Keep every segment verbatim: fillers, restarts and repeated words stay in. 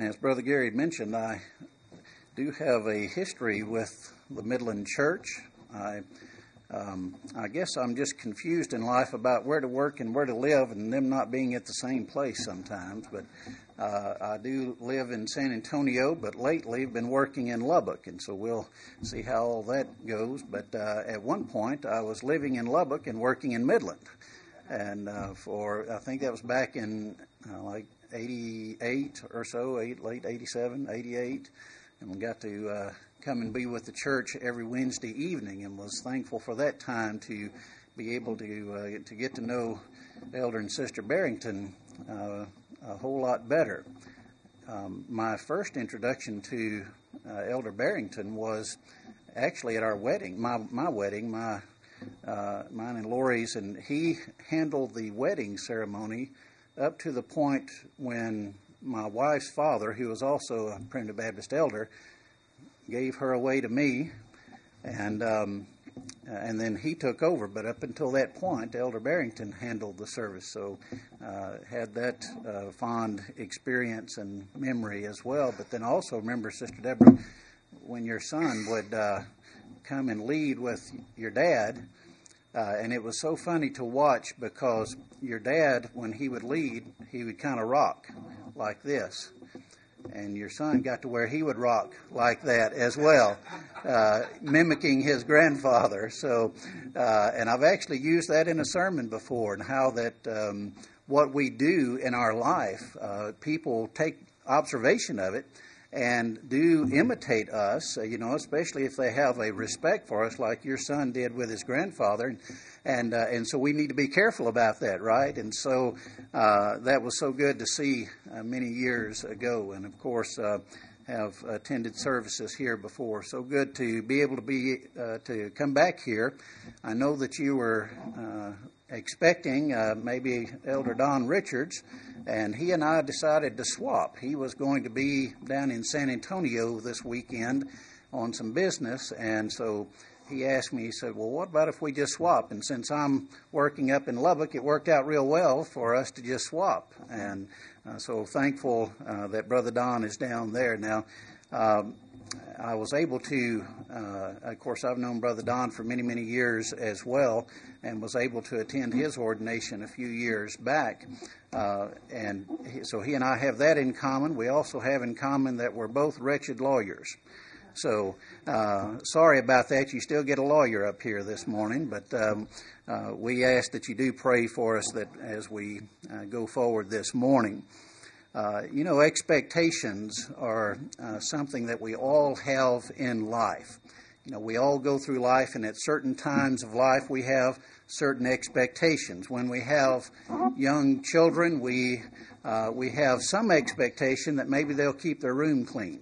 As Brother Gary had mentioned, I do have a history with the Midland Church. I, um, I guess I'm just confused in life about where to work and where to live, and them not being at the same place sometimes. But uh, I do live in San Antonio, but lately I've been working in Lubbock, and so we'll see how all that goes. But uh, at one point, I was living in Lubbock and working in Midland, and uh, for I think that was back in uh, like eighty-eight or so, eight, late eighty-seven, eighty-eight, and we got to uh, come and be with the church every Wednesday evening, and was thankful for that time to be able to uh, to get to know Elder and Sister Barrington uh, a whole lot better. Um, my first introduction to uh, Elder Barrington was actually at our wedding, my my wedding, my uh, mine and Lori's, and he handled the wedding ceremony up to the point when my wife's father, who was also a Primitive Baptist elder, gave her away to me, and um, and then he took over. But up until that point, Elder Barrington handled the service, so uh, had that uh, fond experience and memory as well. But then also remember, Sister Deborah, when your son would uh, come and lead with your dad, Uh, and it was so funny to watch, because your dad, when he would lead, he would kind of rock like this. And your son got to where he would rock like that as well, uh, mimicking his grandfather. So, uh, and I've actually used that in a sermon before, and how that um, what we do in our life, uh, people take observation of it and do imitate us, uh, you know, especially if they have a respect for us, like your son did with his grandfather, and and, uh, and so we need to be careful about that, right? And so uh, that was so good to see uh, many years ago, and of course uh, have attended services here before. So good to be able to be uh, to come back here. I know that you were Uh, expecting uh, maybe Elder Don Richards, and he and I decided to swap. He was going to be down in San Antonio this weekend on some business, and so he asked me, he said, well, what about if we just swap? And since I'm working up in Lubbock, it worked out real well for us to just swap. And uh, so thankful uh, that Brother Don is down there. Now, um, I was able to, uh, of course, I've known Brother Don for many, many years as well, and was able to attend his ordination a few years back. Uh, and he, so he and I have that in common. We also have in common that we're both wretched lawyers. So uh, sorry about that. You still get a lawyer up here this morning, but um, uh, we ask that you do pray for us that as we uh, go forward this morning. Uh, you know, expectations are uh, something that we all have in life. You know, we all go through life, and at certain times of life we have certain expectations. When we have young children, we uh, we have some expectation that maybe they'll keep their room clean.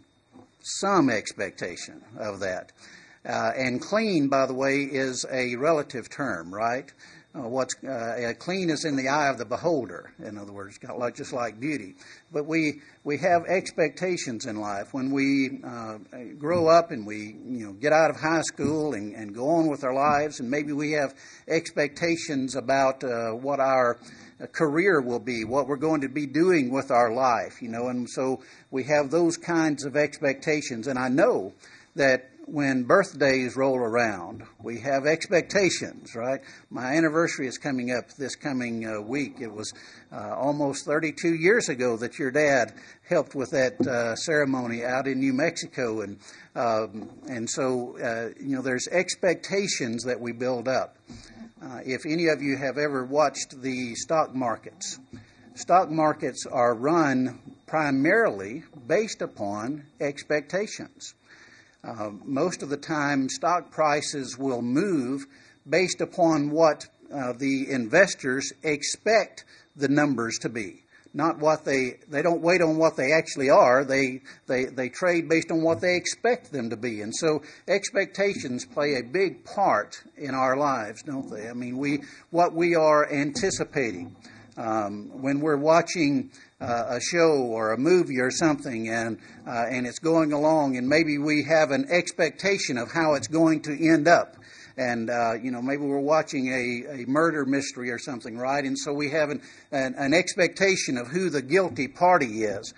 Some expectation of that. Uh, and clean, by the way, is a relative term, right? Uh, what's uh, clean is in the eye of the beholder. In other words, like just like beauty. But we we have expectations in life. When we uh, grow up and we you know get out of high school and, and go on with our lives, and maybe we have expectations about uh, what our career will be, what we're going to be doing with our life, you know, and so we have those kinds of expectations. And I know that when birthdays roll around, we have expectations, right? My anniversary is coming up this coming uh, week. It was uh, almost thirty-two years ago that your dad helped with that uh, ceremony out in New Mexico. And um, and so, uh, you know, there's expectations that we build up. Uh, if any of you have ever watched the stock markets, stock markets are run primarily based upon expectations. Uh, most of the time, stock prices will move based upon what uh, the investors expect the numbers to be. Not what they, they don't wait on what they actually are. They, they, they trade based on what they expect them to be. And so expectations play a big part in our lives, don't they? I mean, we, what we are anticipating. Um, when we're watching uh, a show or a movie or something, and uh, and it's going along, and maybe we have an expectation of how it's going to end up. And, uh, you know, maybe we're watching a, a murder mystery or something, right? And so we have an, an, an expectation of who the guilty party is.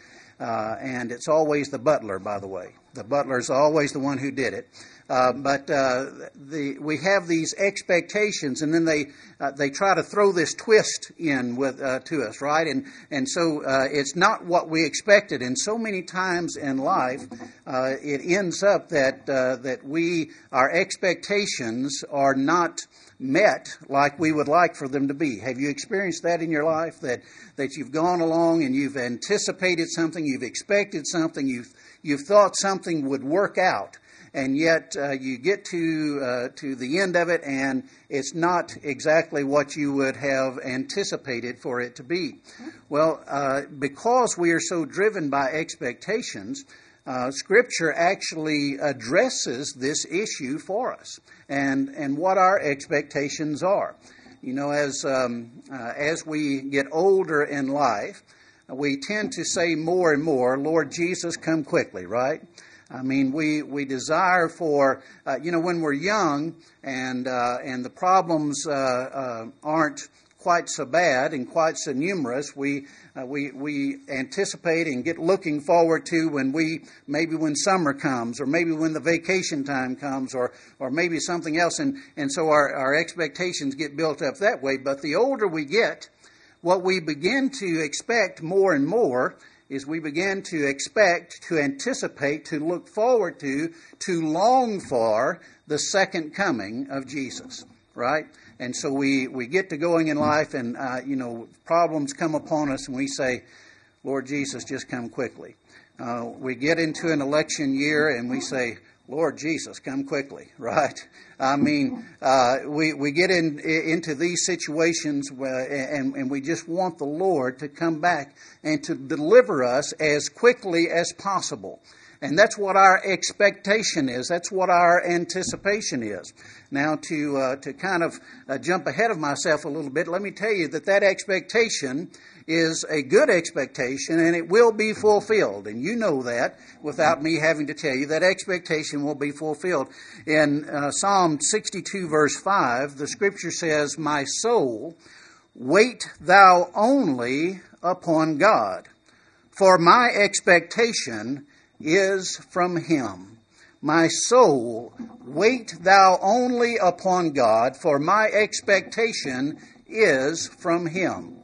Uh, and it's always the butler, by the way. The butler's always the one who did it. Uh, but uh, the we have these expectations, and then they uh, they try to throw this twist in with uh, to us, right? And and so uh, it's not what we expected. And so many times in life, uh, it ends up that uh, that we our expectations are not met like we would like for them to be. Have you experienced that in your life? That that you've gone along and you've anticipated something, you've expected something, you've you've thought something would work out, and yet uh, you get to uh, to the end of it, and it's not exactly what you would have anticipated for it to be. Well, uh, because we are so driven by expectations, uh, Scripture actually addresses this issue for us, and and what our expectations are. You know, as um, uh, as we get older in life, we tend to say more and more, "Lord Jesus, come quickly," right? I mean, we, we desire for, uh, you know, when we're young and uh, and the problems uh, uh, aren't quite so bad and quite so numerous, we uh, we we anticipate and get looking forward to when we, maybe when summer comes, or maybe when the vacation time comes, or or maybe something else, and, and so our, our expectations get built up that way. But the older we get, what we begin to expect more and more is we begin to expect, to anticipate, to look forward to, to long for the second coming of Jesus, right? And so we, we get to going in life, and, uh, you know, problems come upon us, and we say, "Lord Jesus, just come quickly." Uh, we get into an election year, and we say, "Lord Jesus, come quickly," right? I mean, uh, we we get in into these situations, where, and, and we just want the Lord to come back and to deliver us as quickly as possible. And that's what our expectation is. That's what our anticipation is. Now, to uh, to kind of uh, jump ahead of myself a little bit, let me tell you that that expectation is a good expectation, and it will be fulfilled. And you know that without me having to tell you. That expectation will be fulfilled. In uh, Psalm sixty-two, verse five, the Scripture says, "My soul, wait thou only upon God, for my expectation is from Him. My soul, wait thou only upon God, for my expectation is from Him."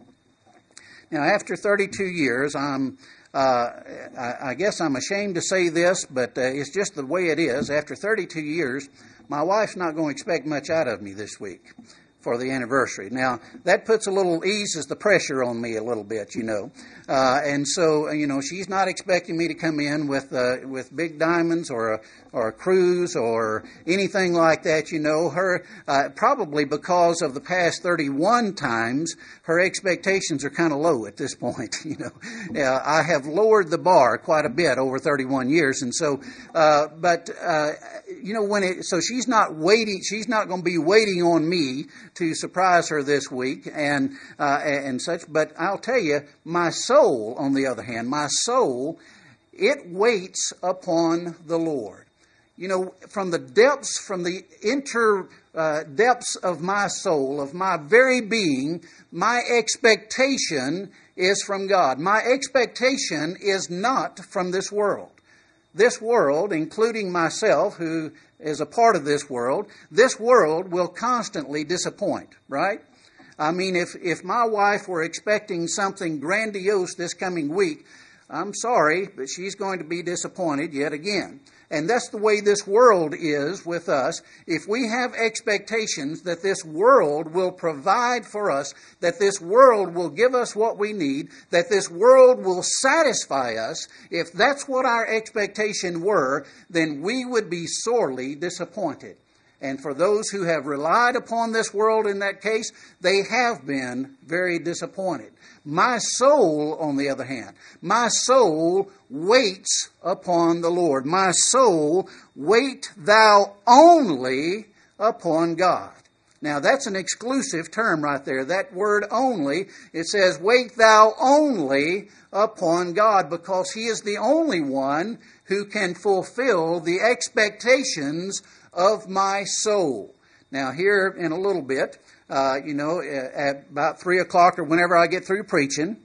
Now, after thirty-two years, I'm, uh, I, I guess I'm ashamed to say this, but uh, it's just the way it is. After thirty-two years, my wife's not going to expect much out of me this week for the anniversary. Now, that puts a little, eases the pressure on me a little bit, you know. Uh, and so, you know, she's not expecting me to come in with uh, with big diamonds or a, or a cruise or anything like that, you know. Her, uh, probably because of the past thirty-one times, her expectations are kind of low at this point, you know. Uh, I have lowered the bar quite a bit over thirty-one years, and so, uh, but, uh, you know, when it, so she's not waiting, she's not going to be waiting on me to surprise her this week and uh, and such. But I'll tell you, my soul, on the other hand, my soul, it waits upon the Lord. You know, from the depths, from the inter uh, depths of my soul, of my very being, my expectation is from God. My expectation is not from this world. This world, including myself, who is a part of this world, this world will constantly disappoint, right? I mean, if, if my wife were expecting something grandiose this coming week, I'm sorry, but she's going to be disappointed yet again. And that's the way this world is with us. If we have expectations that this world will provide for us, that this world will give us what we need, that this world will satisfy us, if that's what our expectation were, then we would be sorely disappointed. And for those who have relied upon this world in that case, they have been very disappointed. My soul, on the other hand, my soul waits upon the Lord. My soul, wait thou only upon God. Now, that's an exclusive term right there. That word only, it says, wait thou only upon God, because He is the only one who can fulfill the expectations of my soul. Now, here in a little bit, uh, you know, at about three o'clock or whenever I get through preaching,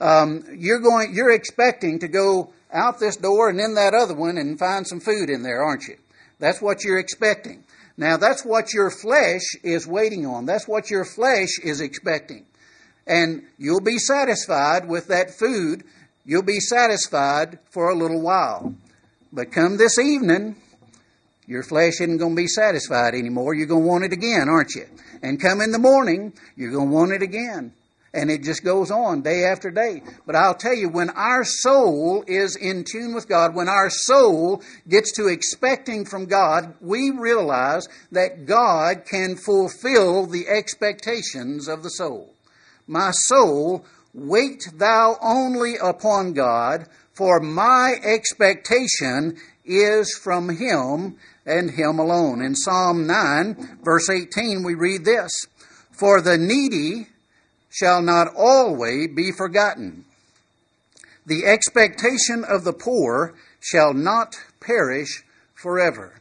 Um, you're going, you're expecting to go out this door and in that other one and find some food in there, aren't you? That's what you're expecting. Now, that's what your flesh is waiting on. That's what your flesh is expecting. And you'll be satisfied with that food. You'll be satisfied for a little while. But come this evening, your flesh isn't going to be satisfied anymore. You're going to want it again, aren't you? And come in the morning, you're going to want it again. And it just goes on day after day. But I'll tell you, when our soul is in tune with God, when our soul gets to expecting from God, we realize that God can fulfill the expectations of the soul. My soul, wait thou only upon God, for my expectation is from Him and Him alone. In Psalm nine, verse eighteen, we read this, for the needy shall not always be forgotten. The expectation of the poor shall not perish forever.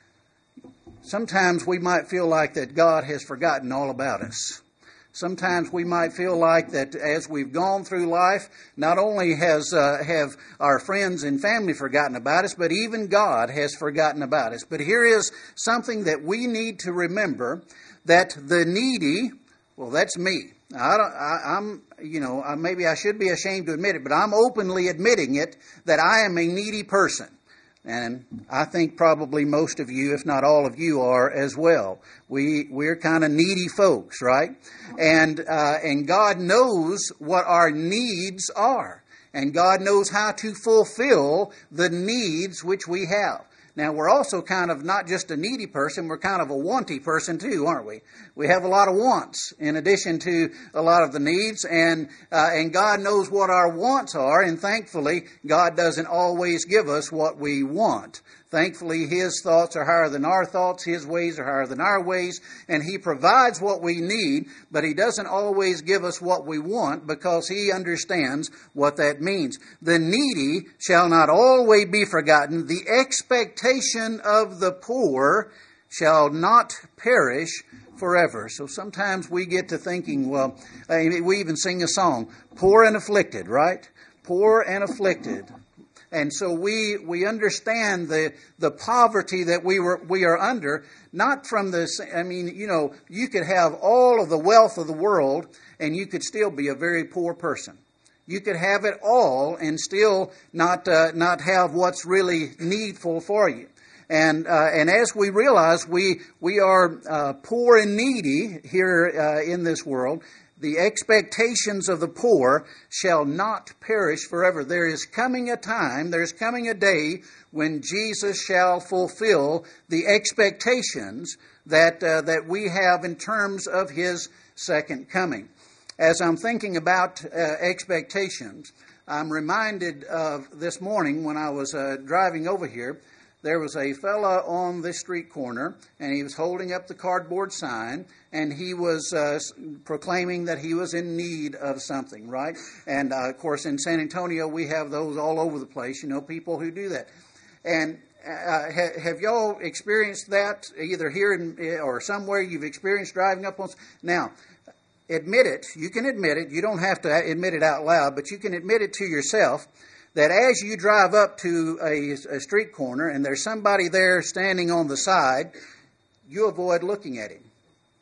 Sometimes we might feel like that God has forgotten all about us. Sometimes we might feel like that as we've gone through life, not only has uh, have our friends and family forgotten about us, but even God has forgotten about us. But here is something that we need to remember, that the needy, well, that's me. I don't, I, I'm, you know, I, maybe I should be ashamed to admit it, but I'm openly admitting it, that I am a needy person. And I think probably most of you, if not all of you, are as well. We, we're kind of needy folks, right? And, uh, and God knows what our needs are. And God knows how to fulfill the needs which we have. Now, we're also kind of not just a needy person, we're kind of a wanty person too, aren't we? We have a lot of wants in addition to a lot of the needs, and uh, and God knows what our wants are, and thankfully, God doesn't always give us what we want. Thankfully, His thoughts are higher than our thoughts, His ways are higher than our ways, and He provides what we need, but He doesn't always give us what we want because He understands what that means. The needy shall not always be forgotten. The expectation of the poor shall not perish forever. So sometimes we get to thinking, well, we even sing a song, poor and afflicted, right? Poor and afflicted. And so we we understand the the poverty that we were we are under, not from this. I mean, you know, you could have all of the wealth of the world, and you could still be a very poor person. You could have it all and still not uh, not have what's really needful for you. And uh, and as we realize we we are uh, poor and needy here uh, in this world, the expectations of the poor shall not perish forever. There is coming a time, there is coming a day when Jesus shall fulfill the expectations that uh, that we have in terms of His second coming. As I'm thinking about uh, expectations, I'm reminded of this morning when I was uh, driving over here. There was a fella on this street corner, and he was holding up the cardboard sign, and he was uh, proclaiming that he was in need of something, right? And, uh, of course, in San Antonio, we have those all over the place, you know, people who do that. And uh, ha- have y'all experienced that, either here in, or somewhere you've experienced driving up on... Now, admit it. You can admit it. You don't have to admit it out loud, but you can admit it to yourself, that as you drive up to a, a street corner and there's somebody there standing on the side, you avoid looking at him.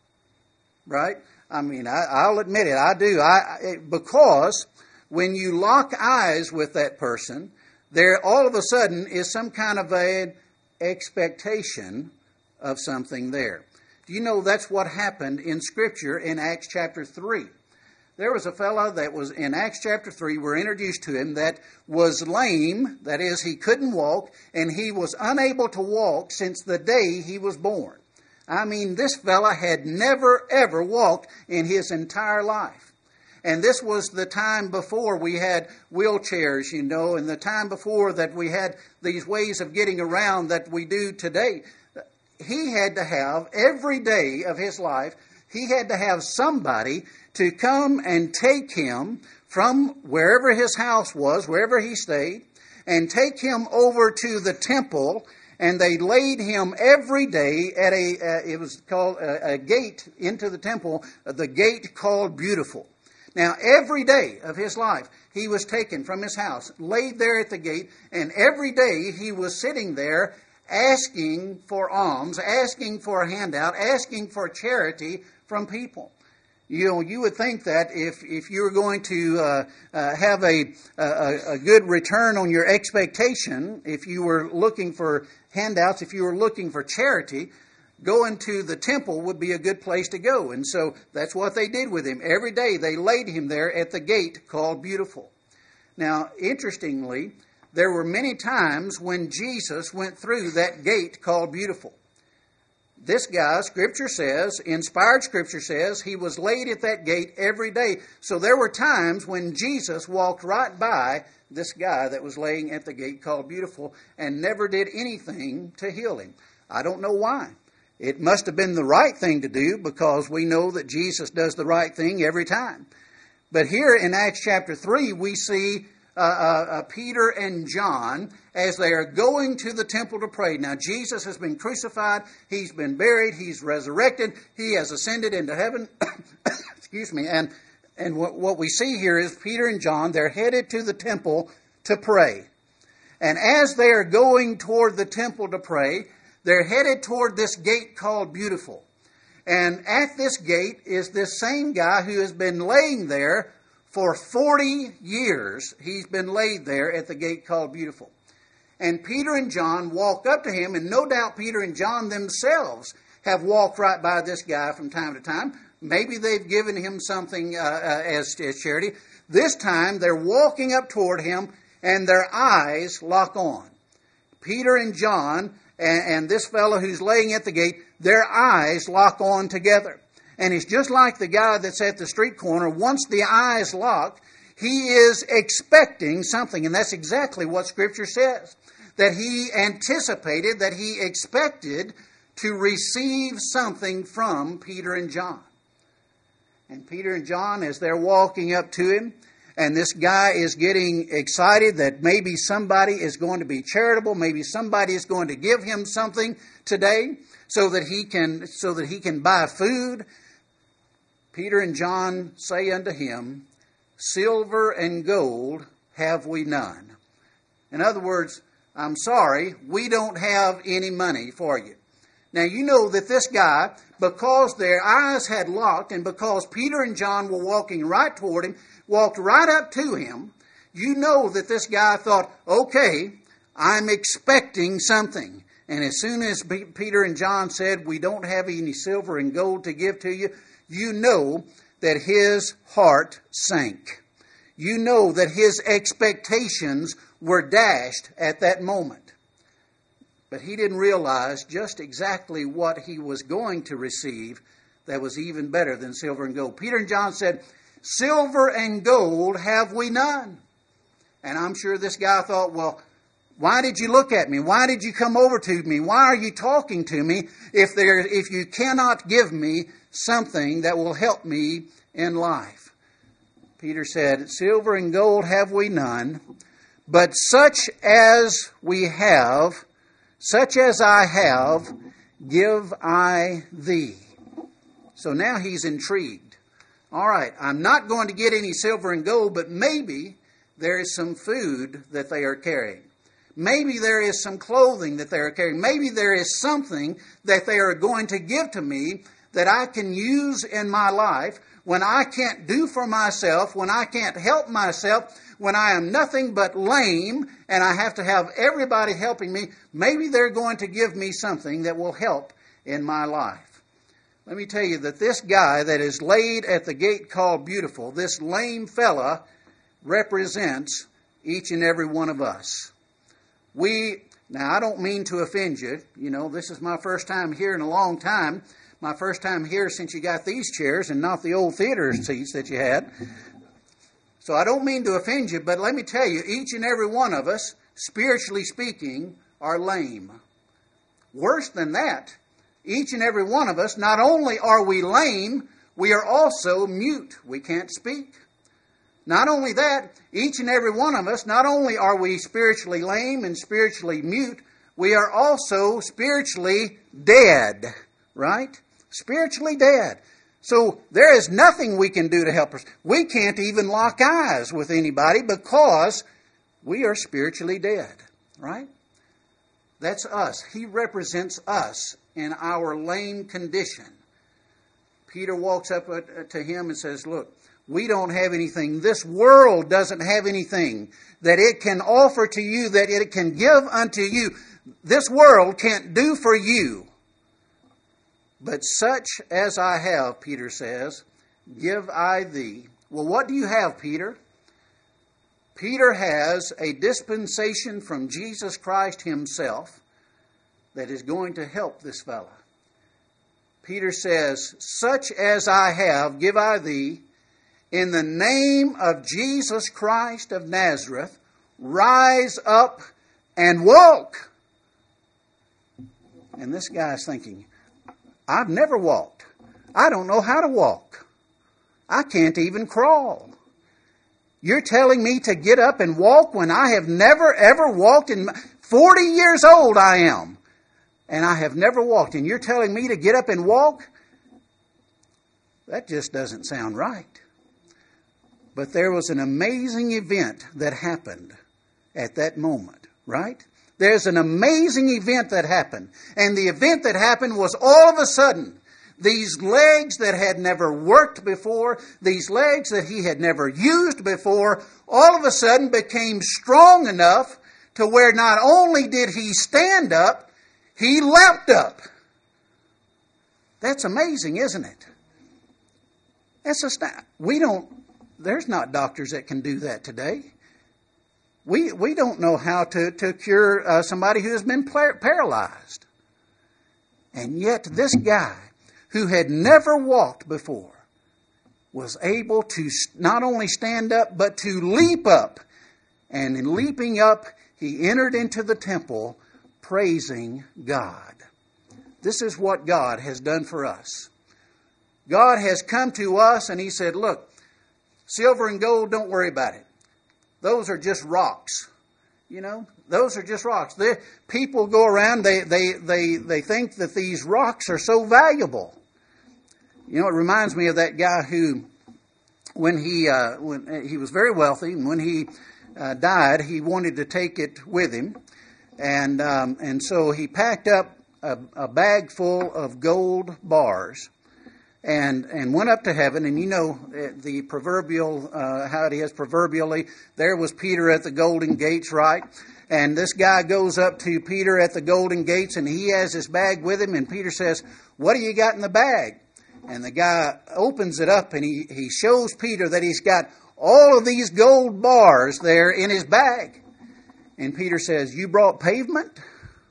Right? I mean, I, I'll admit it, I do. I, it, because when you lock eyes with that person, there all of a sudden is some kind of an expectation of something there. Do you know that's what happened in Scripture in Acts chapter three? There was a fellow that was in Acts chapter three, we're introduced to him, that was lame, that is, he couldn't walk, and he was unable to walk since the day he was born. I mean, this fella had never, ever walked in his entire life. And this was the time before we had wheelchairs, you know, and the time before that we had these ways of getting around that we do today. He had to have, every day of his life, he had to have somebody to come and take him from wherever his house was, wherever he stayed, and take him over to the temple, and they laid him every day at a, uh, it was called a, a gate into the temple, uh, the gate called Beautiful. Now, every day of his life, he was taken from his house, laid there at the gate, and every day he was sitting there asking for alms, asking for a handout, asking for charity from people. You know, you would think that if, if you were going to uh, uh, have a, a, a good return on your expectation, if you were looking for handouts, if you were looking for charity, going to the temple would be a good place to go. And so that's what they did with him. Every day they laid him there at the gate called Beautiful. Now, interestingly, there were many times when Jesus went through that gate called Beautiful. This guy, Scripture says, inspired Scripture says, he was laid at that gate every day. So there were times when Jesus walked right by this guy that was laying at the gate called Beautiful and never did anything to heal him. I don't know why. It must have been the right thing to do, because we know that Jesus does the right thing every time. But here in Acts chapter three, we see uh, uh, uh, Peter and John as they are going to the temple to pray. Now, Jesus has been crucified, he's been buried, he's resurrected, he has ascended into heaven. Excuse me. And, and what, what we see here is Peter and John, they're headed to the temple to pray. And as they are going toward the temple to pray, they're headed toward this gate called Beautiful. And at this gate is this same guy who has been laying there for forty years. He's been laid there at the gate called Beautiful. And Peter and John walk up to him, and no doubt Peter and John themselves have walked right by this guy from time to time. Maybe they've given him something uh, uh, as, as charity. This time they're walking up toward him, and their eyes lock on. Peter and John and, and this fellow who's laying at the gate, their eyes lock on together. And it's just like the guy that's at the street corner. Once the eyes lock, he is expecting something. And that's exactly what Scripture says. That he anticipated, that he expected to receive something from Peter and John. And Peter and John, as they're walking up to him, and this guy is getting excited that maybe somebody is going to be charitable, maybe somebody is going to give him something today so that he can so that he can buy food. Peter and John say unto him, "Silver and gold have we none." In other words, I'm sorry, we don't have any money for you. Now, you know that this guy, because their eyes had locked and because Peter and John were walking right toward him, walked right up to him, you know that this guy thought, okay, I'm expecting something. And as soon as Peter and John said, we don't have any silver and gold to give to you, you know that his heart sank. You know that his expectations were dashed at that moment. But he didn't realize just exactly what he was going to receive that was even better than silver and gold. Peter and John said, "Silver and gold have we none." And I'm sure this guy thought, well, why did you look at me? Why did you come over to me? Why are you talking to me if there, if you cannot give me something that will help me in life? Peter said, "Silver and gold have we none, but such as we have, such as I have, give I thee." So now he's intrigued. All right, I'm not going to get any silver and gold, but maybe there is some food that they are carrying. Maybe there is some clothing that they are carrying. Maybe there is something that they are going to give to me that I can use in my life when I can't do for myself, when I can't help myself, when I am nothing but lame and I have to have everybody helping me. Maybe they're going to give me something that will help in my life. Let me tell you that this guy that is laid at the gate called Beautiful, this lame fella, represents each and every one of us. We, now I don't mean to offend you. You know, this is my first time here in a long time. My first time here since you got these chairs and not the old theater seats that you had. So I don't mean to offend you, but let me tell you, each and every one of us, spiritually speaking, are lame. Worse than that, each and every one of us, not only are we lame, we are also mute. We can't speak. Not only that, each and every one of us, not only are we spiritually lame and spiritually mute, we are also spiritually dead, right? Spiritually dead. So there is nothing we can do to help us. We can't even lock eyes with anybody because we are spiritually dead, right? That's us. He represents us in our lame condition. Peter walks up to him and says, look, we don't have anything. This world doesn't have anything that it can offer to you, that it can give unto you. This world can't do for you. But such as I have, Peter says, give I thee. Well, what do you have, Peter? Peter has a dispensation from Jesus Christ himself that is going to help this fella. Peter says, such as I have, give I thee, in the name of Jesus Christ of Nazareth, rise up and walk. And this guy's thinking, I've never walked. I don't know how to walk. I can't even crawl. You're telling me to get up and walk when I have never, ever walked? In forty years old I am. And I have never walked. And you're telling me to get up and walk? That just doesn't sound right. But there was an amazing event that happened at that moment, right? There's an amazing event that happened. And the event that happened was all of a sudden, these legs that had never worked before, these legs that he had never used before, all of a sudden became strong enough to where not only did he stand up, he leapt up. That's amazing, isn't it? That's a, we don't, there's not doctors that can do that today. We we don't know how to, to cure uh, somebody who has been par- paralyzed. And yet this guy, who had never walked before, was able to not only stand up, but to leap up. And in leaping up, he entered into the temple praising God. This is what God has done for us. God has come to us and he said, look, silver and gold, don't worry about it. Those are just rocks. You know, those are just rocks. They, people go around, they, they, they, they think that these rocks are so valuable. You know, it reminds me of that guy who, when he uh, when he was very wealthy, and when he uh, died, he wanted to take it with him. And um, and so he packed up a, a bag full of gold bars and and went up to heaven. And you know the proverbial, uh, how it is proverbially, there was Peter at the golden gates, right? And this guy goes up to Peter at the golden gates, and he has his bag with him. And Peter says, what do you got in the bag? And the guy opens it up, and he, he shows Peter that he's got all of these gold bars there in his bag. And Peter says, you brought pavement?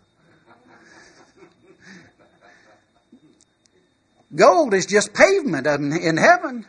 Gold is just pavement in heaven.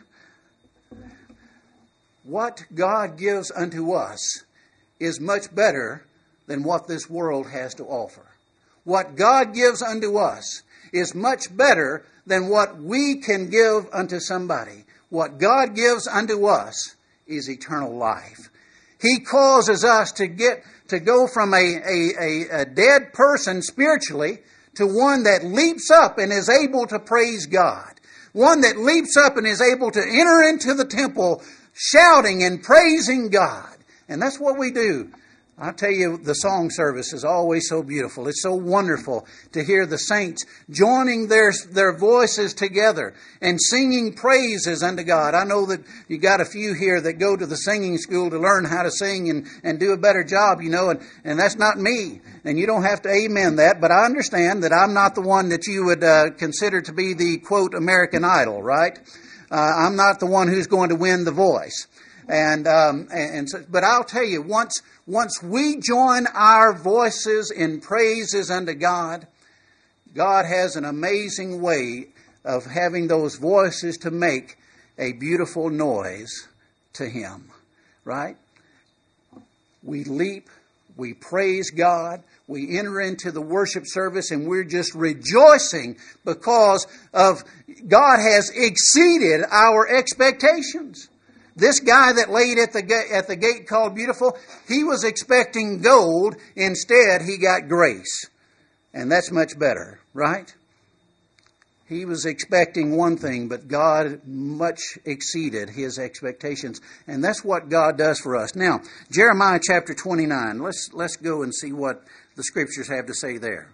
What God gives unto us is much better than what this world has to offer. What God gives unto us is much better than what we can give unto somebody. What God gives unto us is eternal life. He causes us to get to go from a, a, a, a dead person spiritually to one that leaps up and is able to praise God. One that leaps up and is able to enter into the temple shouting and praising God. And that's what we do. I tell you, the song service is always so beautiful. It's so wonderful to hear the saints joining their their voices together and singing praises unto God. I know that you got a few here that go to the singing school to learn how to sing and, and do a better job, you know, and, and that's not me. And you don't have to amen that, but I understand that I'm not the one that you would uh, consider to be the, quote, American Idol, right? Uh, I'm not the one who's going to win the voice. And, um, and, and so, but I'll tell you, once once we join our voices in praises unto God, God has an amazing way of having those voices to make a beautiful noise to Him, right? We leap, we praise God, we enter into the worship service, and we're just rejoicing because of God has exceeded our expectations. This guy that laid at the ga- at the gate called Beautiful, he was expecting gold. Instead, he got grace. And that's much better, right? He was expecting one thing, but God much exceeded his expectations. And that's what God does for us. Now, Jeremiah chapter twenty-nine. Let's, let's go and see what the scriptures have to say there.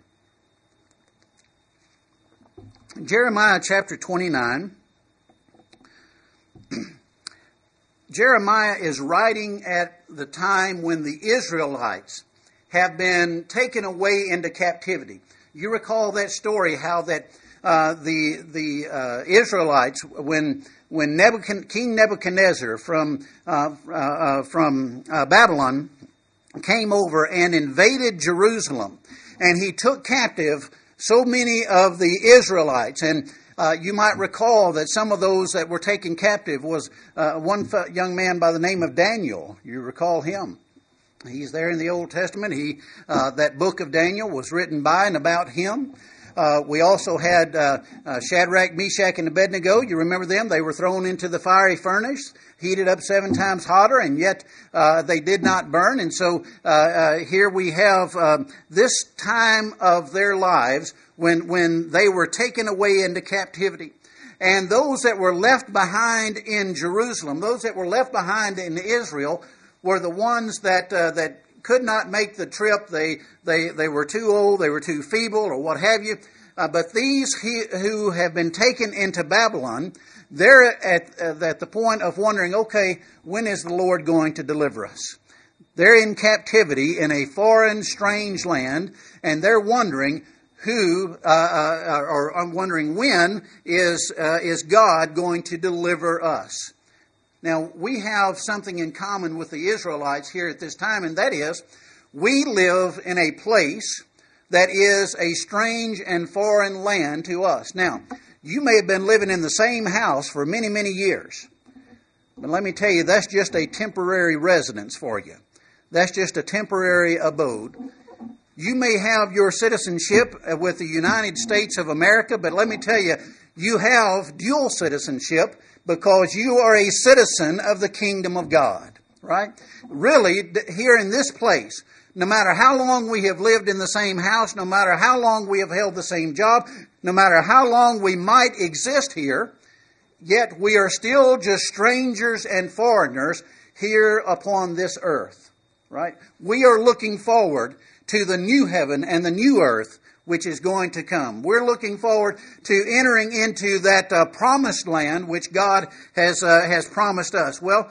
Jeremiah chapter twenty-nine. Jeremiah is writing at the time when the Israelites have been taken away into captivity. You recall that story, how that uh, the the uh, Israelites, when when Nebuchadnezzar, King Nebuchadnezzar from uh, uh, from uh, Babylon came over and invaded Jerusalem, and he took captive so many of the Israelites. And uh, you might recall that some of those that were taken captive was uh, one young man by the name of Daniel. You recall him. He's there in the Old Testament. He uh, that book of Daniel was written by and about him. Uh, we also had uh, uh, Shadrach, Meshach, and Abednego. You remember them? They were thrown into the fiery furnace, heated up seven times hotter, and yet uh, they did not burn. And so uh, uh, here we have uh, this time of their lives when when they were taken away into captivity. And those that were left behind in Jerusalem, those that were left behind in Israel, were the ones that uh, that could not make the trip. They they they were too old, they were too feeble, or what have you. Uh, but these he, who have been taken into Babylon, they're at uh, at the point of wondering, okay, when is the Lord going to deliver us? They're in captivity in a foreign, strange land, and they're wondering who, uh, uh, or I'm wondering when is uh, is God going to deliver us? Now, we have something in common with the Israelites here at this time, and that is, we live in a place that is a strange and foreign land to us. Now, you may have been living in the same house for many, many years, but let me tell you, that's just a temporary residence for you. That's just a temporary abode. You may have your citizenship with the United States of America, but let me tell you, you have dual citizenship because you are a citizen of the kingdom of God, right? Really, here in this place, no matter how long we have lived in the same house, no matter how long we have held the same job, no matter how long we might exist here, yet we are still just strangers and foreigners here upon this earth, right? We are looking forward to the new heaven and the new earth which is going to come. We're looking forward to entering into that uh, promised land which God has uh, has promised us. Well,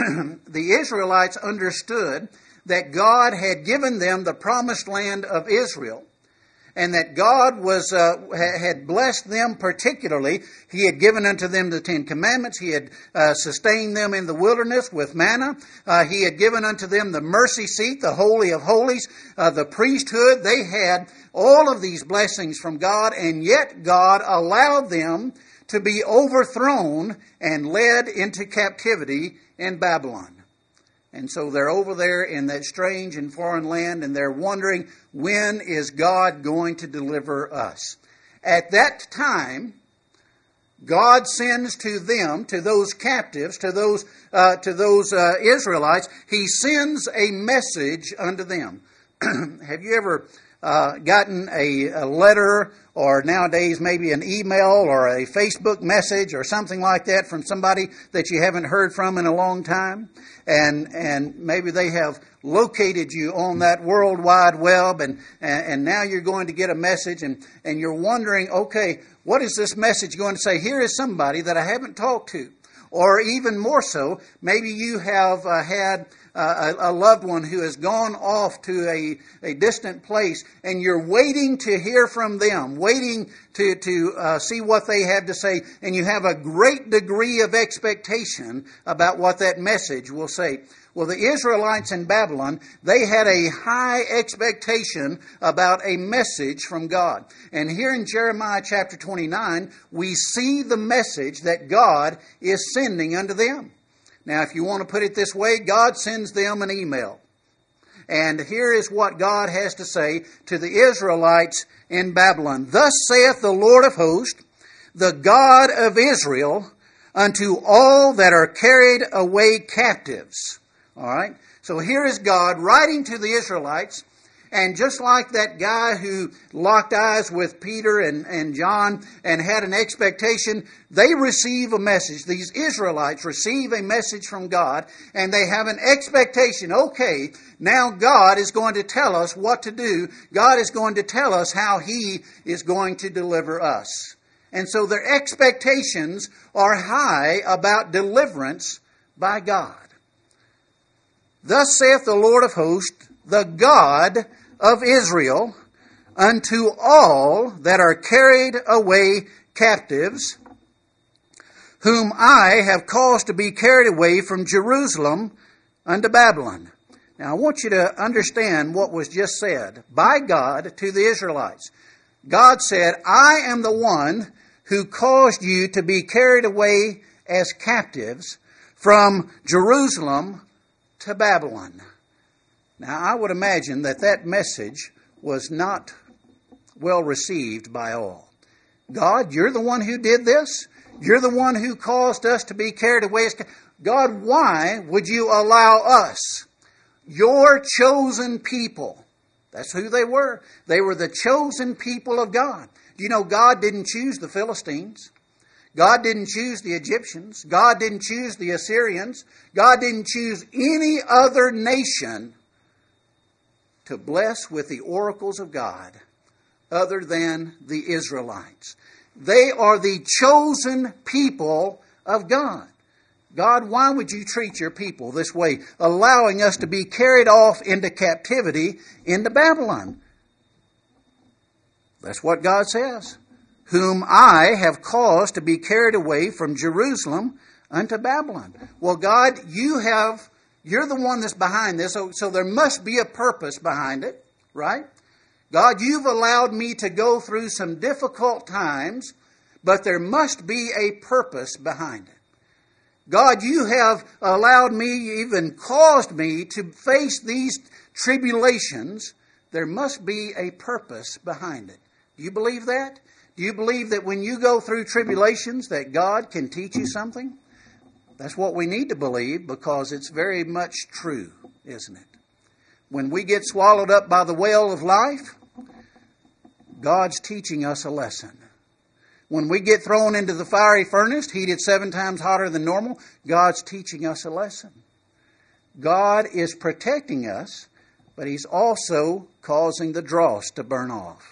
the Israelites understood that God had given them the promised land of Israel, and that God was uh, had blessed them particularly. He had given unto them the Ten Commandments. He had uh, sustained them in the wilderness with manna. Uh, he had given unto them the mercy seat, the Holy of Holies, uh, the priesthood. They had all of these blessings from God, and yet God allowed them to be overthrown and led into captivity in Babylon. And so they're over there in that strange and foreign land, and they're wondering, when is God going to deliver us? At that time, God sends to them, to those captives, to those uh, to those uh, Israelites, He sends a message unto them. Have you ever uh, gotten a, a letter, or nowadays maybe an email or a Facebook message or something like that from somebody that you haven't heard from in a long time? And and maybe they have located you on that World Wide Web, and, and, and now you're going to get a message, and, and you're wondering, okay, what is this message going to say? Here is somebody that I haven't talked to. Or even more so, maybe you have uh, had uh, a, a loved one who has gone off to a, a distant place, and you're waiting to hear from them, waiting to, to uh, see what they have to say, and you have a great degree of expectation about what that message will say. Well, the Israelites in Babylon, they had a high expectation about a message from God. And here in Jeremiah chapter twenty-nine, we see the message that God is sending unto them. Now, if you want to put it this way, God sends them an email. And here is what God has to say to the Israelites in Babylon. Thus saith the Lord of hosts, the God of Israel, unto all that are carried away captives. All right. So here is God writing to the Israelites, And just like that guy who locked eyes with Peter and, and John and had an expectation, they receive a message. These Israelites receive a message from God, and they have an expectation. Okay, now God is going to tell us what to do. God is going to tell us how He is going to deliver us. And so their expectations are high about deliverance by God. Thus saith the Lord of hosts, the God of Israel, unto all that are carried away captives, whom I have caused to be carried away from Jerusalem unto Babylon. Now I want you to understand what was just said by God to the Israelites. God said, I am the one who caused you to be carried away as captives from Jerusalem to Babylon. Now, I would imagine that that message was not well received by all. God, you're the one who did this? You're the one who caused us to be carried away. God, why would you allow us, your chosen people? That's who they were. They were the chosen people of God. You know, God didn't choose the Philistines. God didn't choose the Egyptians. God didn't choose the Assyrians. God didn't choose any other nation to bless with the oracles of God other than the Israelites. They are the chosen people of God. God, why would you treat your people this way, allowing us to be carried off into captivity into Babylon? That's what God says. Whom I have caused to be carried away from Jerusalem unto Babylon. Well, God, you have, you're the one that's behind this, so, so there must be a purpose behind it, right? God, you've allowed me to go through some difficult times, but there must be a purpose behind it. God, you have allowed me, even caused me to face these tribulations. There must be a purpose behind it. Do you believe that? Do you believe that when you go through tribulations that God can teach you something? That's what we need to believe, because it's very much true, isn't it? When we get swallowed up by the whale of life, God's teaching us a lesson. When we get thrown into the fiery furnace, heated seven times hotter than normal, God's teaching us a lesson. God is protecting us, but He's also causing the dross to burn off.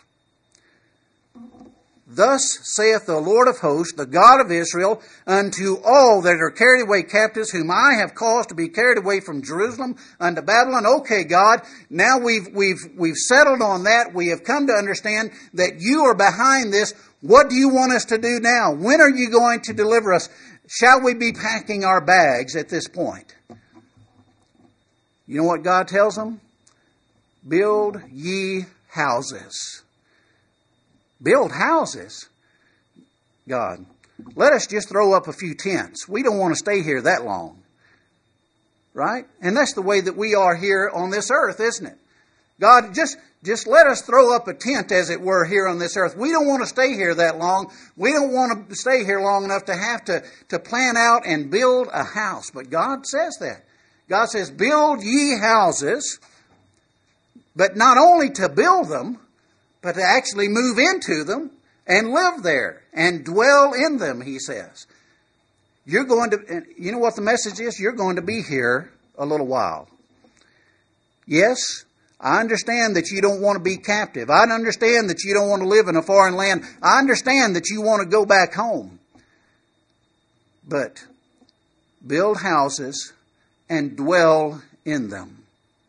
Thus saith the Lord of hosts, the God of Israel, unto all that are carried away captives, whom I have caused to be carried away from Jerusalem unto Babylon. Okay, God, now we've we've we've settled on that. We have come to understand that you are behind this. What do you want us to do now? When are you going to deliver us? Shall we be packing our bags at this point? You know what God tells them? Build ye houses. Build houses? God, let us just throw up a few tents. We don't want to stay here that long. Right? And that's the way that we are here on this earth, isn't it? God, just, just let us throw up a tent, as it were, here on this earth. We don't want to stay here that long. We don't want to stay here long enough to have to, to plan out and build a house. But God says that. God says, build ye houses, but not only to build them, but to actually move into them and live there and dwell in them, He says. You're going to, you know what the message is? You're going to be here a little while. Yes, I understand that you don't want to be captive. I understand that you don't want to live in a foreign land. I understand that you want to go back home. But build houses and dwell in them.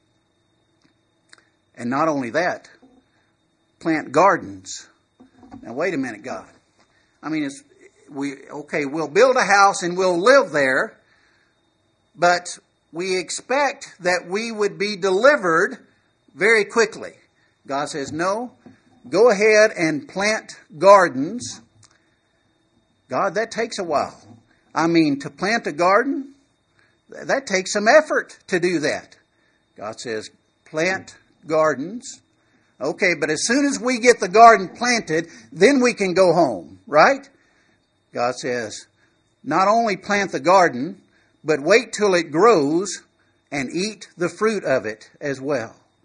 And not only that, plant gardens. Now, wait a minute, God. I mean, it's we okay, we'll build a house and we'll live there, but we expect that we would be delivered very quickly. God says, no, go ahead and plant gardens. God, that takes a while. I mean, to plant a garden, that takes some effort to do that. God says, plant gardens. Okay, but as soon as we get the garden planted, then we can go home, right? God says, not only plant the garden, but wait till it grows and eat the fruit of it as well.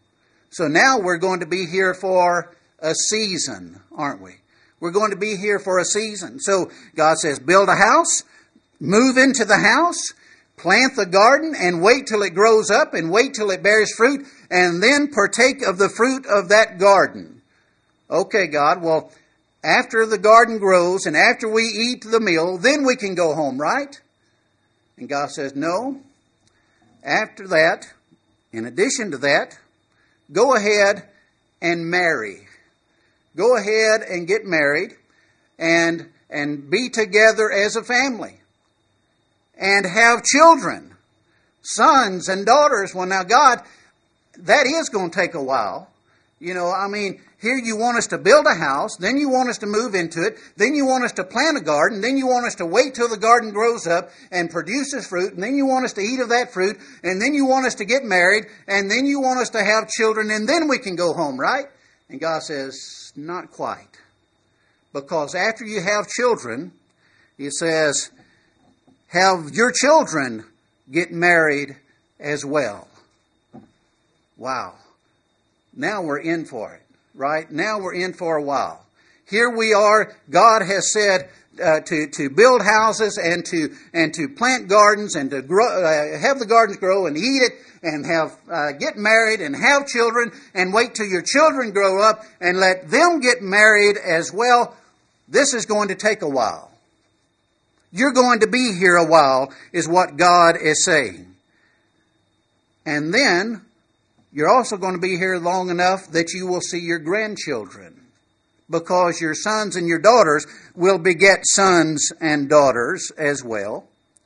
So now we're going to be here for a season, aren't we? We're going to be here for a season. So God says, build a house, move into the house, plant the garden, and wait till it grows up, and wait till it bears fruit, and then partake of the fruit of that garden. Okay, God, well, after the garden grows and after we eat the meal, then we can go home, right? And God says, no. After that, in addition to that, go ahead and marry. Go ahead and get married and, and be together as a family. And have children, sons and daughters. Well, now, God, that is going to take a while. You know, I mean, here you want us to build a house, then you want us to move into it, then you want us to plant a garden, then you want us to wait till the garden grows up and produces fruit, and then you want us to eat of that fruit, and then you want us to get married, and then you want us to have children, and then we can go home, right? And God says, not quite. Because after you have children, He says, have your children get married as well. Wow. Now we're in for it, right? Now we're in for a while. Here we are. God has said uh, to to build houses and to and to plant gardens and to grow, uh, have the gardens grow and eat it and have uh, get married and have children and wait till your children grow up and let them get married as well. This is going to take a while. You're going to be here a while, is what God is saying. And then you're also going to be here long enough that you will see your grandchildren, because your sons and your daughters will beget sons and daughters as well.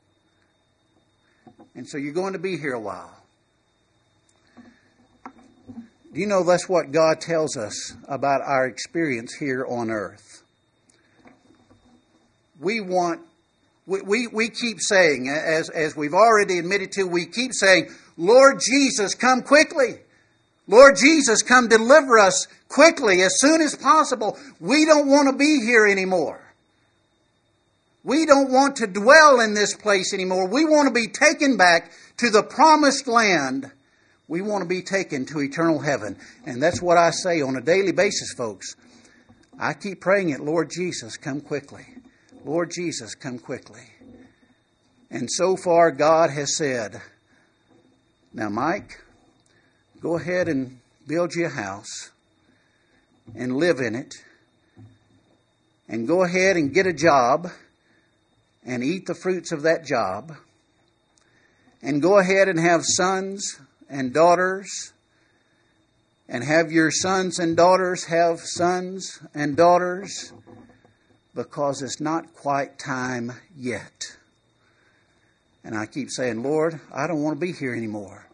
And so you're going to be here a while. Do you know that's what God tells us about our experience here on earth? We want, we, we, we keep saying, as, as we've already admitted to, we keep saying, Lord Jesus, come quickly. Lord Jesus, come deliver us quickly, as soon as possible. We don't want to be here anymore. We don't want to dwell in this place anymore. We want to be taken back to the promised land. We want to be taken to eternal heaven. And that's what I say on a daily basis, folks. I keep praying it, Lord Jesus, come quickly. Lord Jesus, come quickly. And so far, God has said, now, Mike, go ahead and build you a house and live in it. And go ahead and get a job and eat the fruits of that job. And go ahead and have sons and daughters. And have your sons and daughters have sons and daughters. Because it's not quite time yet. And I keep saying, Lord, I don't want to be here anymore.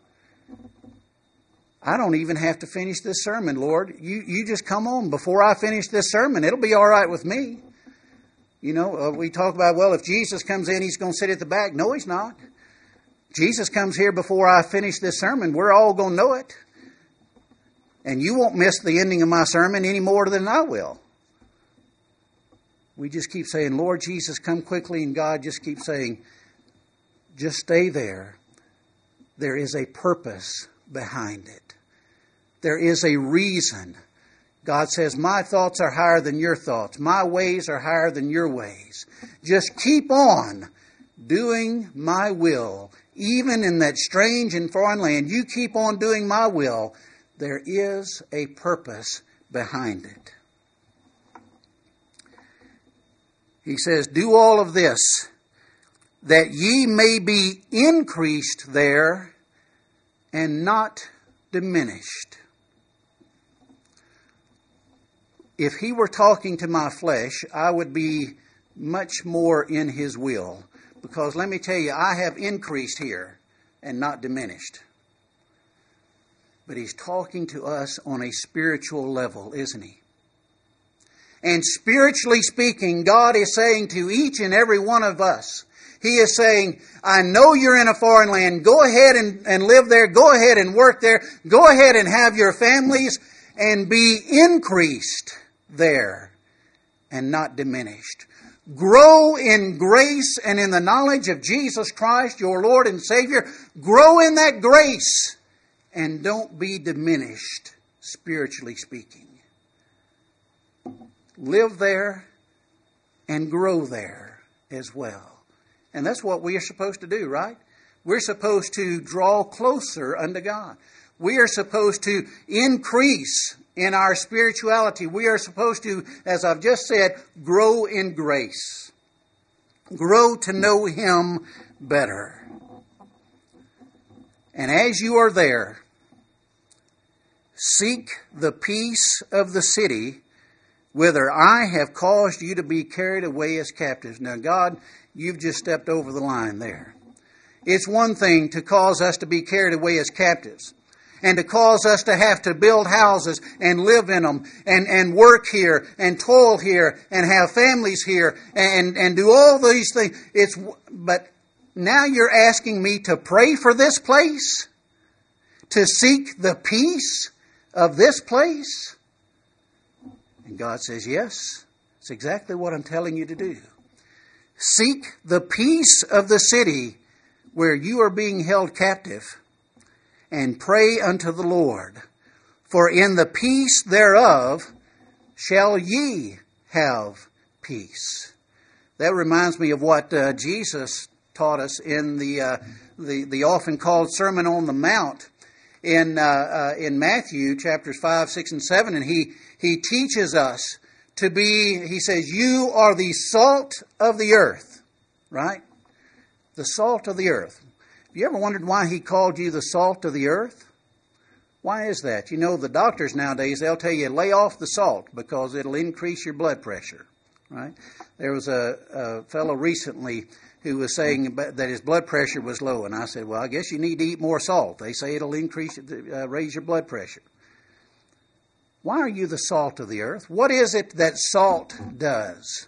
I don't even have to finish this sermon, Lord. You you just come on before I finish this sermon. It'll be all right with me. You know, uh, we talk about, well, if Jesus comes in, He's going to sit at the back. No, He's not. Jesus comes here before I finish this sermon. We're all going to know it. And you won't miss the ending of my sermon any more than I will. We just keep saying, Lord Jesus, come quickly. And God just keeps saying, just stay there. There is a purpose behind it. There is a reason. God says, my thoughts are higher than your thoughts. My ways are higher than your ways. Just keep on doing my will. Even in that strange and foreign land, you keep on doing my will. There is a purpose behind it. He says, do all of this, that ye may be increased there and not diminished. If He were talking to my flesh, I would be much more in His will. Because let me tell you, I have increased here and not diminished. But He's talking to us on a spiritual level, isn't He? And spiritually speaking, God is saying to each and every one of us, He is saying, I know you're in a foreign land. Go ahead and, and live there. Go ahead and work there. Go ahead and have your families and be increased there and not diminished. Grow in grace and in the knowledge of Jesus Christ, your Lord and Savior. Grow in that grace and don't be diminished spiritually speaking. Live there and grow there as well. And that's what we are supposed to do, right? We're supposed to draw closer unto God. We are supposed to increase in our spirituality. We are supposed to, as I've just said, grow in grace. Grow to know Him better. And as you are there, seek the peace of the city whither I have caused you to be carried away as captives. Now, God, you've just stepped over the line there. It's one thing to cause us to be carried away as captives, and to cause us to have to build houses and live in them and, and work here and toil here and have families here and, and do all these things. It's, but now you're asking me to pray for this place? To seek the peace of this place? And God says, yes, it's exactly what I'm telling you to do. Seek the peace of the city where you are being held captive, and pray unto the Lord. For in the peace thereof shall ye have peace. That reminds me of what uh, Jesus taught us in the, uh, the the often called Sermon on the Mount in uh, uh, in Matthew chapters five, six, and seven, and he he teaches us to be. He says, "You are the salt of the earth," right? The salt of the earth. Have you ever wondered why He called you the salt of the earth? Why is that? You know, the doctors nowadays, they'll tell you, lay off the salt because it'll increase your blood pressure, right? There was a, a fellow recently who was saying that his blood pressure was low, and I said, well, I guess you need to eat more salt. They say it'll increase, uh, raise your blood pressure. Why are you the salt of the earth? What is it that salt does?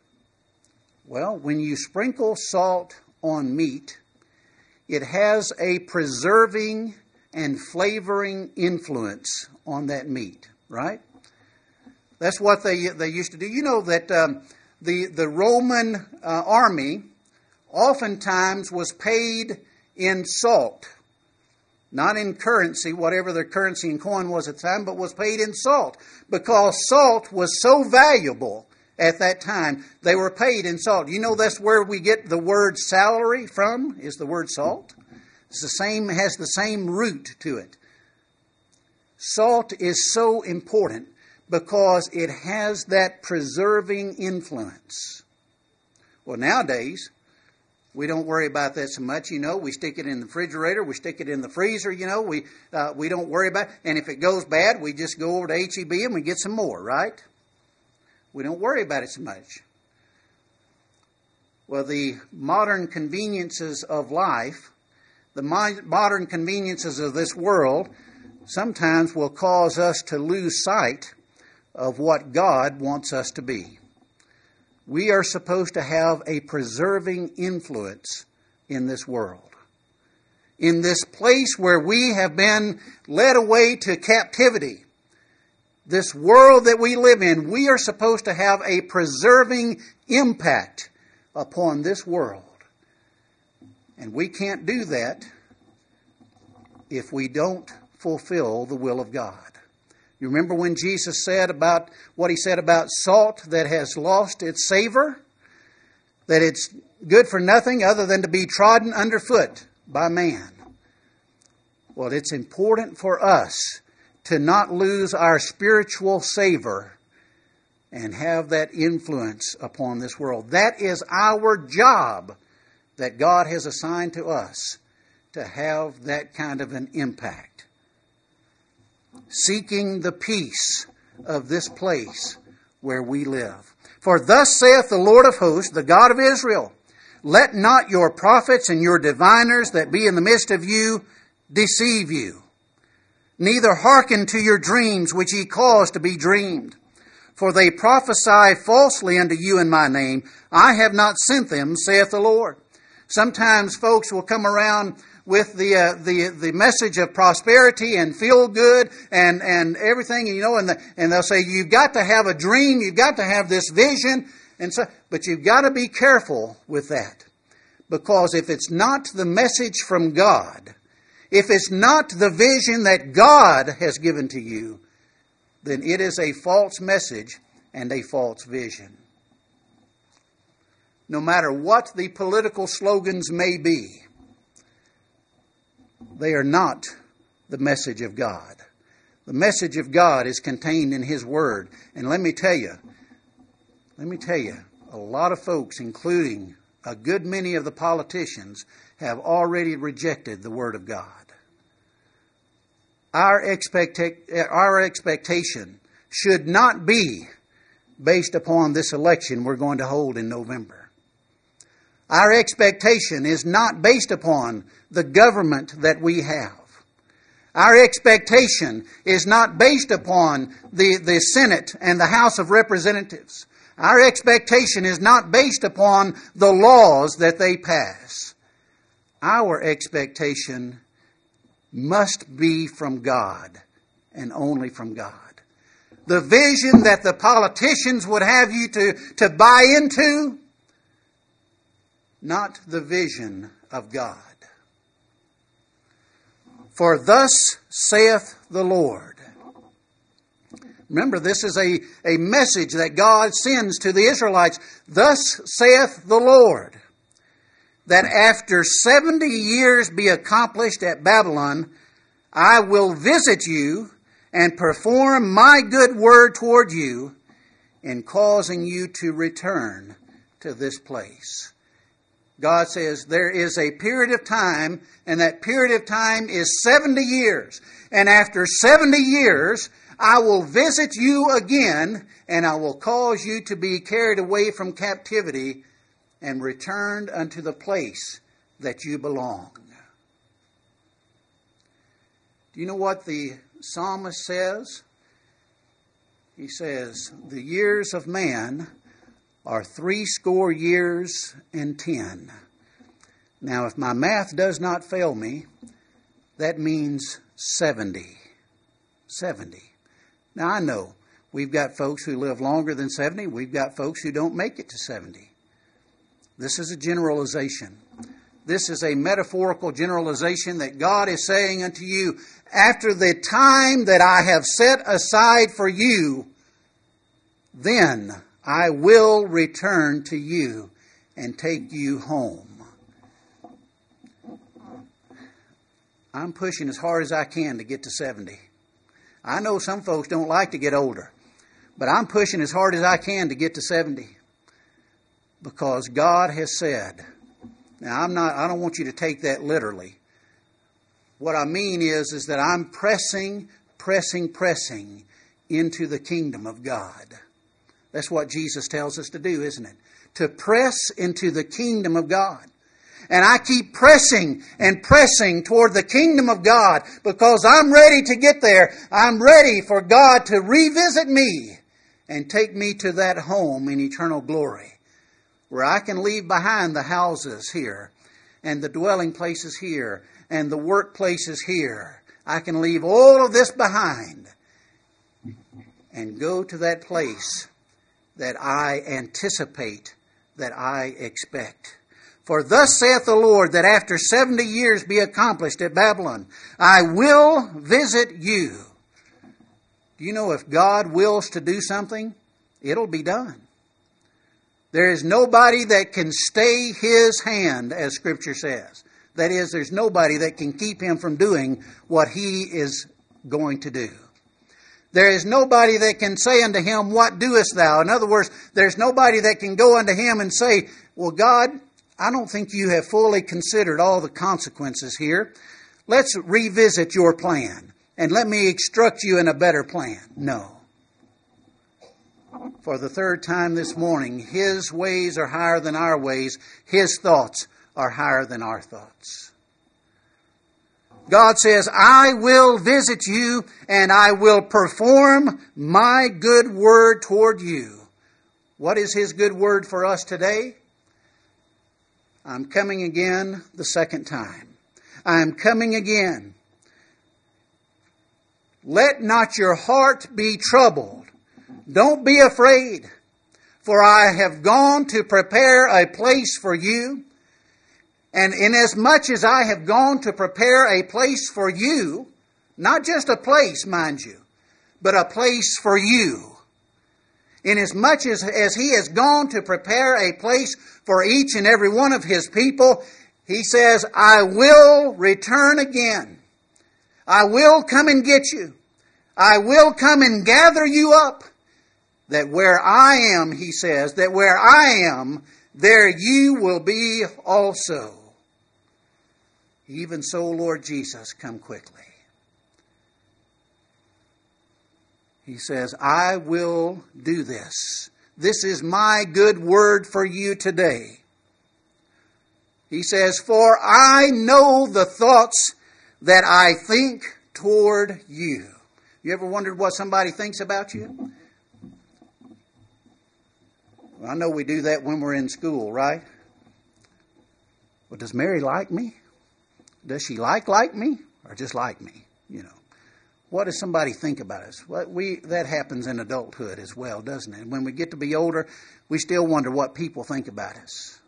Well, when you sprinkle salt on meat, it has a preserving and flavoring influence on that meat, right? That's what they they used to do. You know that um, the the Roman uh, army oftentimes was paid in salt, not in currency, whatever their currency and coin was at the time, but was paid in salt, because salt was so valuable at that time. They were paid in salt. You know that's where we get the word salary from, is the word salt. It's the same, has the same root to it. Salt is so important because it has that preserving influence. Well, nowadays, we don't worry about that so much. You know, we stick it in the refrigerator, we stick it in the freezer, you know, we uh, we don't worry about it. And if it goes bad, we just go over to H E B and we get some more, right? We don't worry about it so much. Well, the modern conveniences of life, the modern conveniences of this world, sometimes will cause us to lose sight of what God wants us to be. We are supposed to have a preserving influence in this world. In this place where we have been led away to captivity, this world that we live in, we are supposed to have a preserving impact upon this world. And we can't do that if we don't fulfill the will of God. You remember when Jesus said about what He said about salt that has lost its savor? That it's good for nothing other than to be trodden underfoot by man. Well, it's important for us to not lose our spiritual savor and have that influence upon this world. That is our job that God has assigned to us, to have that kind of an impact. Seeking the peace of this place where we live. For thus saith the Lord of hosts, the God of Israel, let not your prophets and your diviners that be in the midst of you deceive you. Neither hearken to your dreams which ye cause to be dreamed. For they prophesy falsely unto you in my name. I have not sent them, saith the Lord. Sometimes folks will come around with the uh, the the message of prosperity and feel good and and everything, you know, and the, and they'll say you've got to have a dream, you've got to have this vision, and so, but you've got to be careful with that, because if it's not the message from God, if it's not the vision that God has given to you, then it is a false message and a false vision. No matter what the political slogans may be, they are not the message of God. The message of God is contained in His Word. And let me tell you, let me tell you, a lot of folks, including a good many of the politicians, have already rejected the Word of God. Our, expecta- our expectation should not be based upon this election we're going to hold in November. Our expectation is not based upon the government that we have. Our expectation is not based upon the, the Senate and the House of Representatives. Our expectation is not based upon the laws that they pass. Our expectation must be from God and only from God. The vision that the politicians would have you to, to buy into, not the vision of God. For thus saith the Lord. Remember, this is a, a message that God sends to the Israelites. Thus saith the Lord, that after seventy years be accomplished at Babylon, I will visit you and perform my good word toward you in causing you to return to this place. God says there is a period of time, and that period of time is seventy years. And after seventy years, I will visit you again, and I will cause you to be carried away from captivity and returned unto the place that you belong. Do you know what the psalmist says? He says, the years of man are three score years and ten. Now, if my math does not fail me, that means seventy. seventy. Now, I know we've got folks who live longer than seventy. We've got folks who don't make it to seventy. This is a generalization. This is a metaphorical generalization that God is saying unto you, after the time that I have set aside for you, then I will return to you and take you home. I'm pushing as hard as I can to get to seventy. I know some folks don't like to get older, but I'm pushing as hard as I can to get to seventy. Because God has said, now I'm not, I don't want you to take that literally. What I mean is, is that I'm pressing, pressing, pressing into the kingdom of God. That's what Jesus tells us to do, isn't it? To press into the kingdom of God. And I keep pressing and pressing toward the kingdom of God because I'm ready to get there. I'm ready for God to revisit me and take me to that home in eternal glory, where I can leave behind the houses here and the dwelling places here and the workplaces here. I can leave all of this behind and go to that place that I anticipate, that I expect. For thus saith the Lord, that after seventy years be accomplished at Babylon, I will visit you. Do you know if God wills to do something, it'll be done. There is nobody that can stay His hand, as Scripture says. That is, there's nobody that can keep Him from doing what He is going to do. There is nobody that can say unto Him, what doest thou? In other words, there's nobody that can go unto Him and say, well, God, I don't think you have fully considered all the consequences here. Let's revisit your plan and let me instruct you in a better plan. No. For the third time this morning, His ways are higher than our ways. His thoughts are higher than our thoughts. God says, I will visit you and I will perform my good word toward you. What is His good word for us today? I'm coming again the second time. I am coming again. Let not your heart be troubled. Don't be afraid, for I have gone to prepare a place for you. And inasmuch as I have gone to prepare a place for you, not just a place, mind you, but a place for you. Inasmuch as, as He has gone to prepare a place for each and every one of His people, He says, I will return again. I will come and get you. I will come and gather you up. That where I am, He says, that where I am, there you will be also. Even so, Lord Jesus, come quickly. He says, I will do this. This is my good word for you today. He says, for I know the thoughts that I think toward you. You ever wondered what somebody thinks about you? Well, I know we do that when we're in school, right? Well, does Mary like me? Does she like like me or just like me? You know, what does somebody think about us? Well, we that happens in adulthood as well, doesn't it? When we get to be older, we still wonder what people think about us.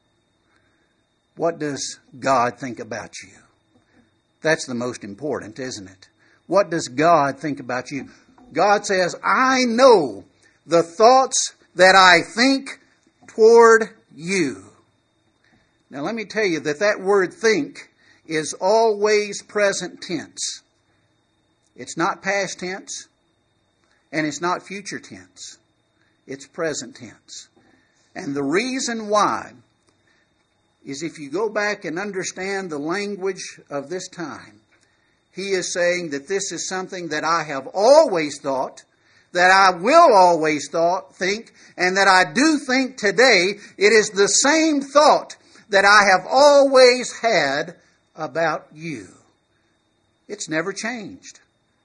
What does God think about you? That's the most important, isn't it? What does God think about you? God says, I know the thoughts that I think toward you. Now let me tell you that that word think is always present tense. It's not past tense, and it's not future tense. It's present tense. And the reason why is if you go back and understand the language of this time, He is saying that this is something that I have always thought, that I will always thought, think, and that I do think today. It is the same thought that I have always had about you. It's never changed.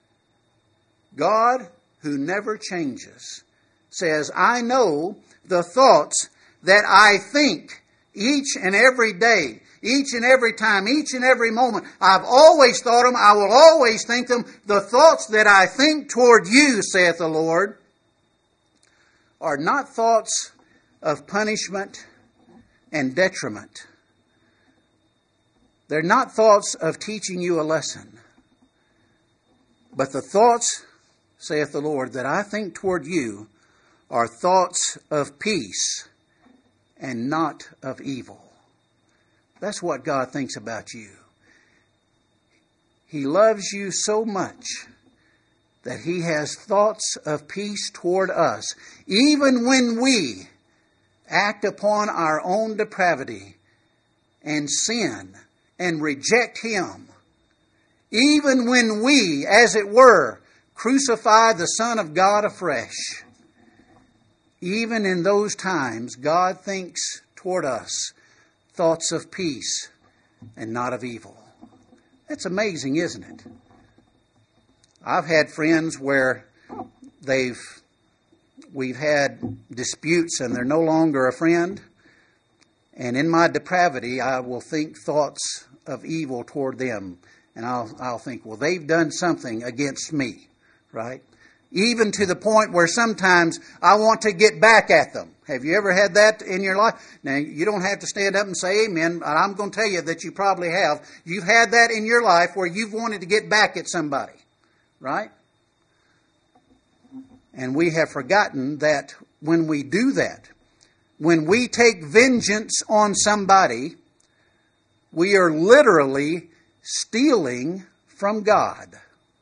God, who never changes, says, I know the thoughts that I think each and every day, each and every time, each and every moment. I've always thought them. I will always think them. The thoughts that I think toward you, saith the Lord, are not thoughts of punishment and detriment. They're not thoughts of teaching you a lesson. But the thoughts, saith the Lord, that I think toward you are thoughts of peace and not of evil. That's what God thinks about you. He loves you so much that He has thoughts of peace toward us, even when we act upon our own depravity and sin and reject Him. Even when we, as it were, crucify the Son of God afresh. Even in those times, God thinks toward us thoughts of peace and not of evil. That's amazing, isn't it? I've had friends where they've we've had disputes and they're no longer a friend. And in my depravity, I will think thoughts of evil toward them. And I'll, I'll think, well, they've done something against me, right? Even to the point where sometimes I want to get back at them. Have you ever had that in your life? Now, you don't have to stand up and say amen. I'm going to tell you that you probably have. You've had that in your life where you've wanted to get back at somebody, right? And we have forgotten that when we do that, when we take vengeance on somebody, we are literally stealing from God.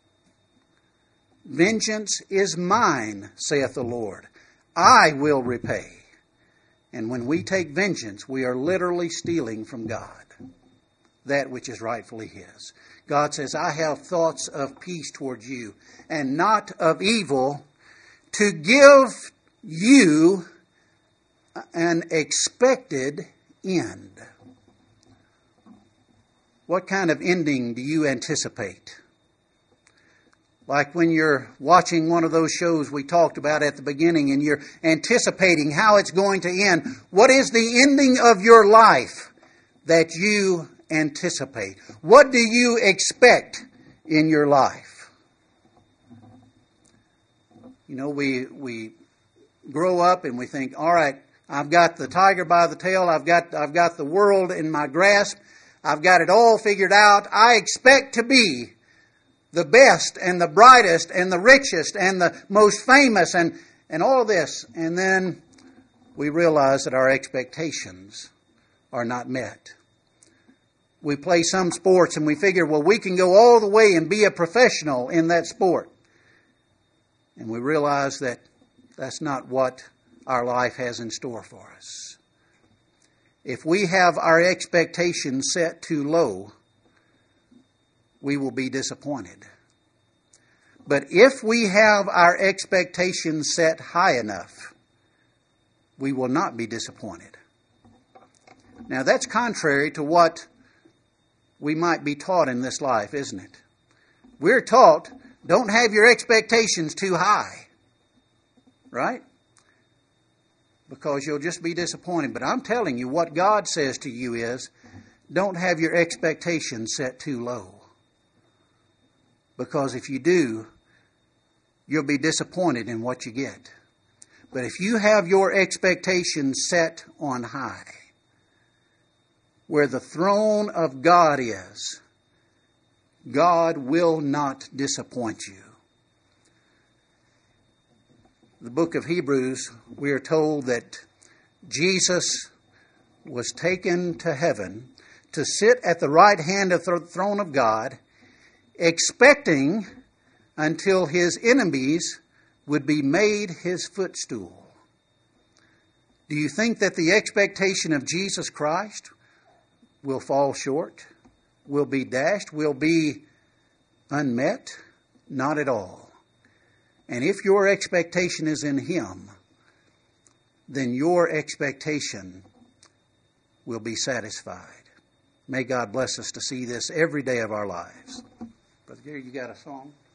Vengeance is mine, saith the Lord. I will repay. And when we take vengeance, we are literally stealing from God that which is rightfully His. God says, I have thoughts of peace towards you and not of evil, to give you an expected end. What kind of ending do you anticipate? Like when you're watching one of those shows we talked about at the beginning and you're anticipating how it's going to end. What is the ending of your life that you anticipate? What do you expect in your life? You know, we we grow up and we think, all right, I've got the tiger by the tail. I've got, I've got the world in my grasp. I've got it all figured out. I expect to be the best and the brightest and the richest and the most famous and, and all this. And then we realize that our expectations are not met. We play some sports and we figure, well, we can go all the way and be a professional in that sport. And we realize that that's not what our life has in store for us. If we have our expectations set too low, we will be disappointed. But if we have our expectations set high enough, we will not be disappointed. Now, that's contrary to what we might be taught in this life, isn't it? We're taught, don't have your expectations too high. Right? Because you'll just be disappointed. But I'm telling you, what God says to you is, don't have your expectations set too low. Because if you do, you'll be disappointed in what you get. But if you have your expectations set on high, where the throne of God is, God will not disappoint you. The book of Hebrews, we are told that Jesus was taken to heaven to sit at the right hand of the throne of God, expecting until his enemies would be made his footstool. Do you think that the expectation of Jesus Christ will fall short, will be dashed, will be unmet? Not at all. And if your expectation is in him, then your expectation will be satisfied. May God bless us to see this every day of our lives. Brother Gary, you got a song?